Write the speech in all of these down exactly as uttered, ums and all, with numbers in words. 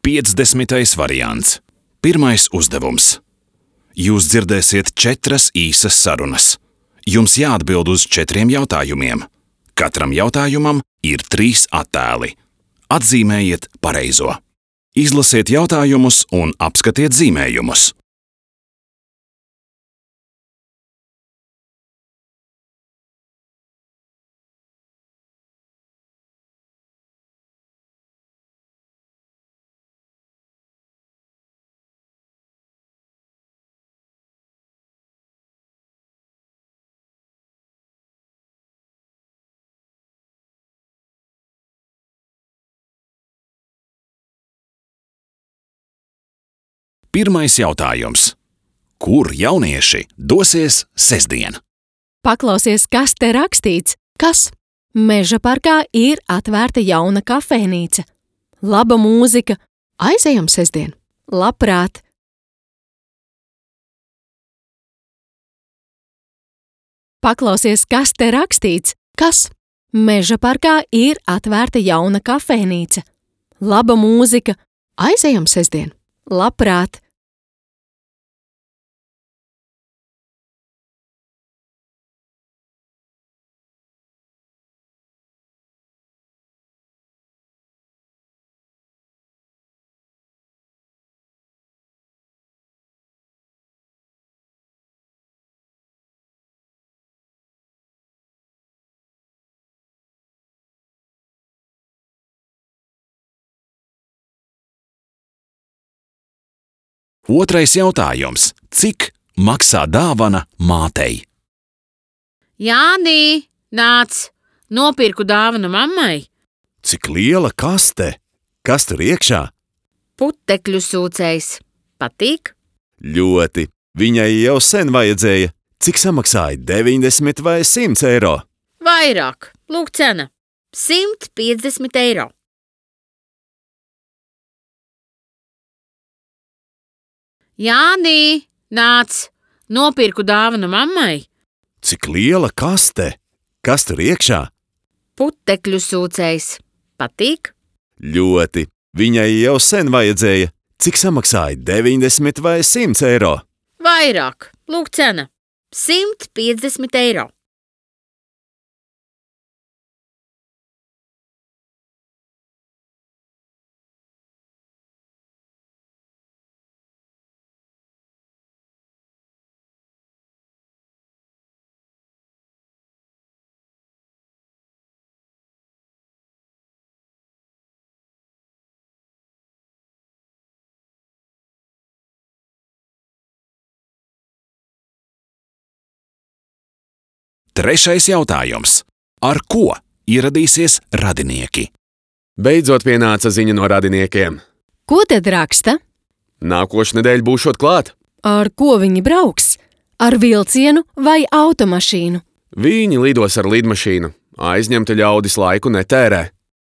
piecdesmitais variants. Pirmais uzdevums. Jūs dzirdēsiet četras īsas sarunas. Jums jāatbild uz četriem jautājumiem. Katram jautājumam ir trīs attēli. Atzīmējiet pareizo. Izlasiet jautājumus un apskatiet zīmējumus. Pirmais jautājums. Kur jaunieši dosies sestdien? Paklausies, kas te rakstīts. Kas? Meža parkā ir atvērta jauna kafejnīca. Laba mūzika. Aizejam sestdien. Labprāt. Paklausies, kas te rakstīts. Kas? Meža parkā ir atvērta jauna kafejnīca. Laba mūzika. Aizejam sestdien. Labprāt. Otrais jautājums. Cik maksā dāvana mātei? Jānī, nāc! Nopirku dāvanu mammai. Cik liela kaste? Kas tur iekšā? Putekļu sūcējs. Patīk? Ļoti. Viņai jau sen vajadzēja. Cik samaksāja? deviņdesmit vai simts eiro? Vairāk. Lūk cena. simt piecdesmit eiro. Jānī, nāc! Nopirku dāvanu mammai. Cik liela kaste? Kas tur iekšā? Putekļu sūcējs. Patīk? Ļoti. Viņai jau sen vajadzēja. Cik samaksāja? deviņdesmit vai simts eiro? Vairāk. Lūk cena. simt piecdesmit eiro. Trešais jautājums. Ar ko ieradīsies radinieki? Beidzot pienāca ziņa no radiniekiem. Ko tad raksta? Nākošu nedēļu būšot klāt. Ar ko viņi brauks? Ar vilcienu vai automašīnu? Viņi lidos ar lidmašīnu. Aizņemta ļaudis laiku netērē.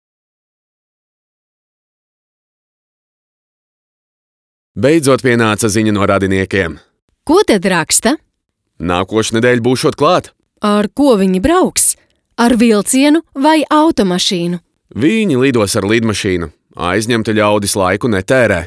Beidzot pienāca ziņa no radiniekiem. Ko tad raksta? Nākošu nedēļu būšot klāt. Ar ko viņi brauks? Ar vilcienu vai automašīnu? Viņi lidos ar lidmašīnu. Aizņemta ļaudis laiku netērē.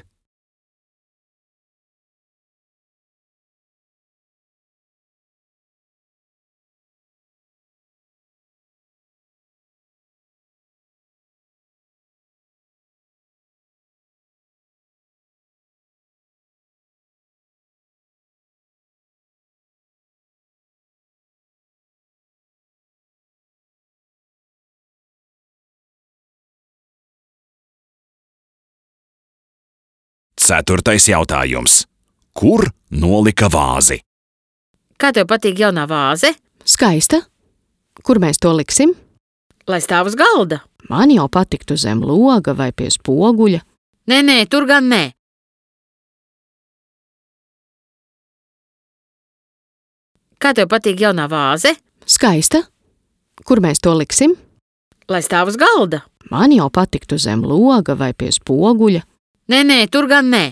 Ceturtais jautājums. Kur nolika vāzi? Kā tev patīk jaunā vāze? Skaista. Kur mēs to liksim? Lai stāv uz galda. Man jau patiktu zem loga vai pie spoguļa. Nē, nē, tur gan nē. Kā tev patīk jaunā vāze? Skaista. Kur mēs to liksim? Lai stāv uz galda. Man jau patiktu zem loga vai pie spoguļa. Nē, nē, tur gan nē.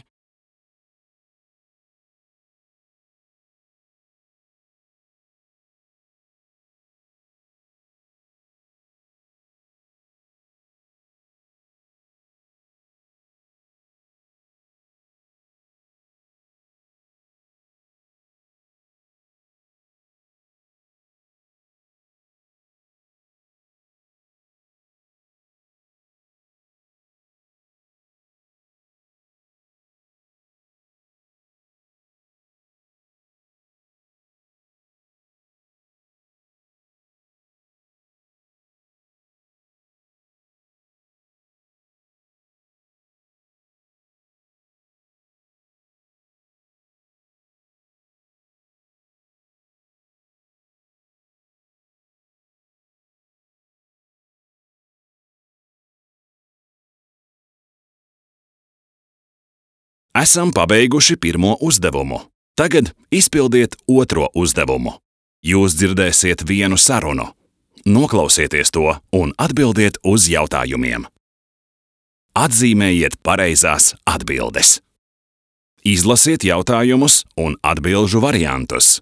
Esam pabeiguši pirmo uzdevumu. Tagad izpildiet otro uzdevumu. Jūs dzirdēsiet vienu sarunu. Noklausieties to un atbildiet uz jautājumiem. Atzīmējiet pareizās atbildes. Izlasiet jautājumus un atbilžu variantus.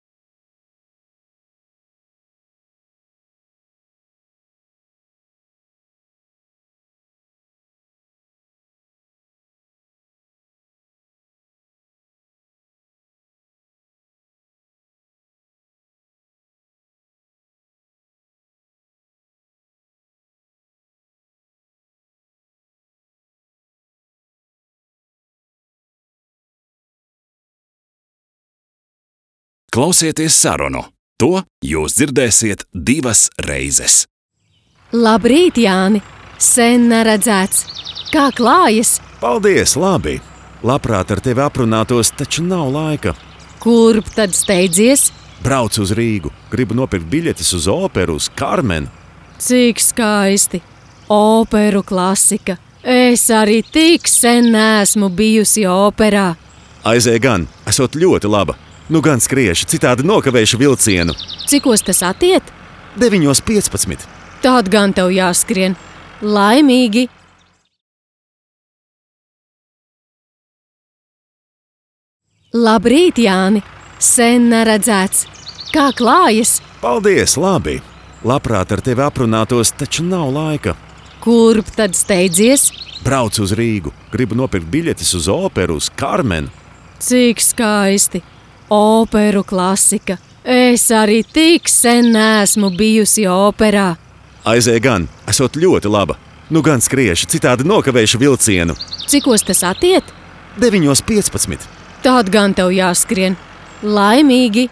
Klausieties sarunu. To jūs dzirdēsiet divas reizes. Labrīt, Jāni! Sen neredzēts. Kā klājas? Paldies, labi! Labprāt ar tevi aprunātos, taču nav laika. Kurp tad steidzies? Braucu uz Rīgu. Gribu nopirkt biļetes uz operu, uz Karmenu. Cik skaisti! Operu klasika. Es arī tik sen neesmu bijusi operā. Aizēja gan, esot ļoti laba. Nu gan skriešu, citādi nokavēšu vilcienu. Cikos tas attiet? deviņos piecpadsmit. Tād gan tev jāskrien. Laimīgi! Labrīt, Jāni! Sen neredzēts. Kā klājas? Paldies, labi! Labprāt ar tevi aprunātos, taču nav laika. Kurp tad steidzies? Braucu uz Rīgu. Gribu nopirkt biļetes uz operu, uz Karmenu. Cik skaisti! Operu klasika. Es arī tik sen neesmu bijusi operā. Aizēja gan, esot ļoti laba. Nu gan skriešu, citādi nokavēšu vilcienu. Cikos tas attiet? deviņos piecpadsmit. Tād gan tev jāskrien. Laimīgi!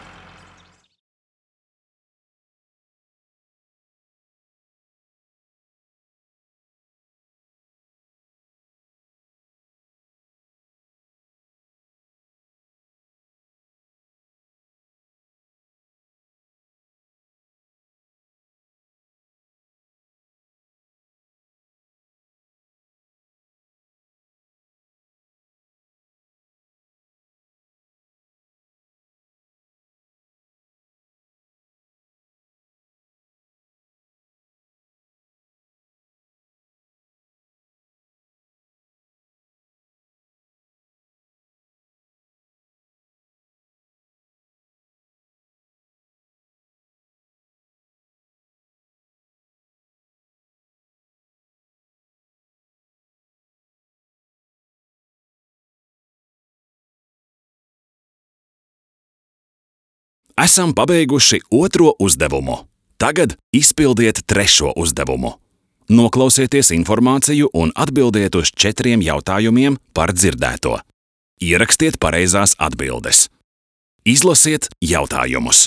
Esam pabeiguši otro uzdevumu. Tagad izpildiet trešo uzdevumu. Noklausieties informāciju un atbildiet uz četriem jautājumiem par dzirdēto. Ierakstiet pareizās atbildes. Izlasiet jautājumus.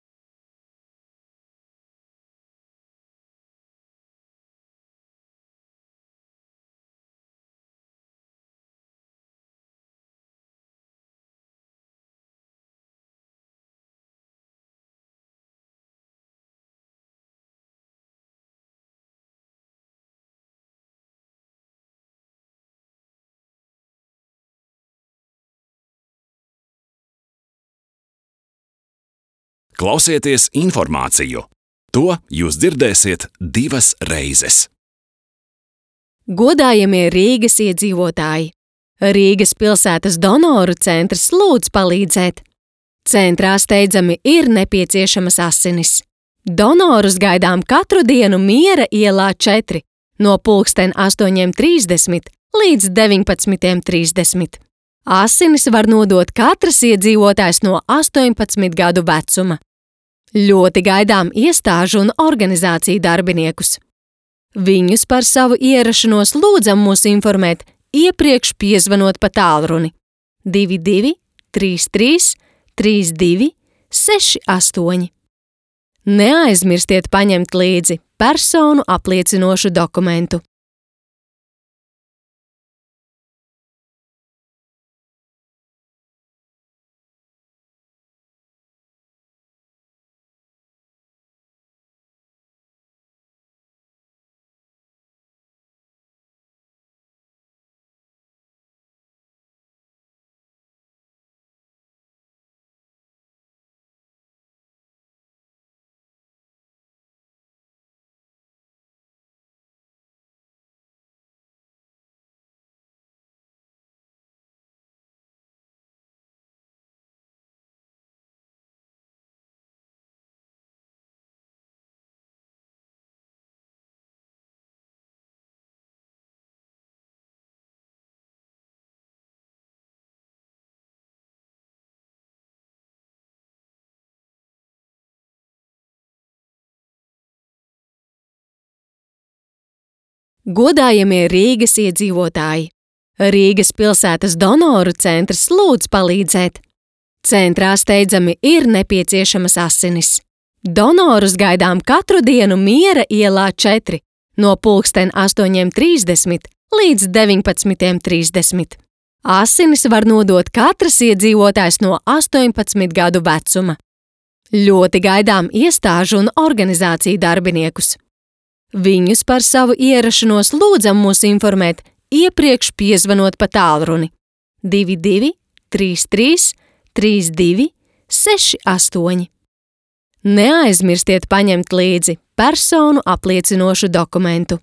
Klausieties informāciju. To jūs dzirdēsiet divas reizes. Godājamie Rīgas iedzīvotāji! Rīgas pilsētas donoru centrs lūdz palīdzēt. Centrā steidzami ir nepieciešamas asinis. Donorus gaidām katru dienu Miera ielā četri no pulksten astoņiem trīsdesmit līdz deviņpadsmitiem trīsdesmit. Asinis var nodot katrs iedzīvotājs no astoņpadsmit gadu vecuma. Ļoti gaidām iestāžu un organizāciju darbiniekus. Viņus par savu ierašanos lūdzam mūs informēt, iepriekš piezvanot pa tālruni divi divi trīs trīs trīs divi seši astoņi. Neaizmirstiet paņemt līdzi personu apliecinošu dokumentu. Godājamie Rīgas iedzīvotāji! Rīgas pilsētas donoru centrs lūdz palīdzēt. Centrā steidzami ir nepieciešamas asinis. Donorus gaidām katru dienu Miera ielā četri no pulksten astoņiem trīsdesmit līdz deviņpadsmitiem trīsdesmit. Asinis var nodot katrs iedzīvotājs no astoņpadsmit gadu vecuma. Ļoti gaidām iestāžu un organizāciju darbiniekus. Viņus par savu ierašanos lūdzam mūs informēt, iepriekš piezvanot pa tālruni divi divi trīs trīs trīs divi seši astoņi. Neaizmirstiet paņemt līdzi personu apliecinošu dokumentu.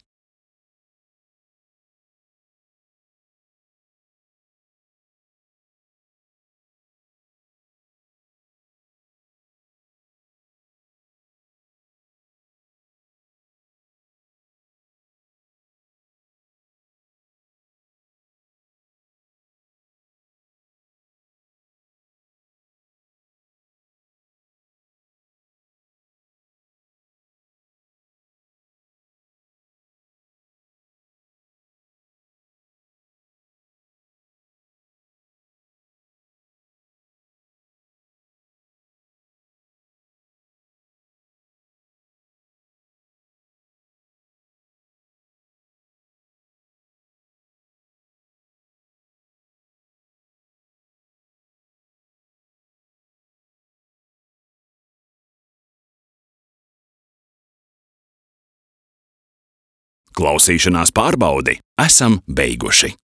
Klausīšanās pārbaudi esam beiguši.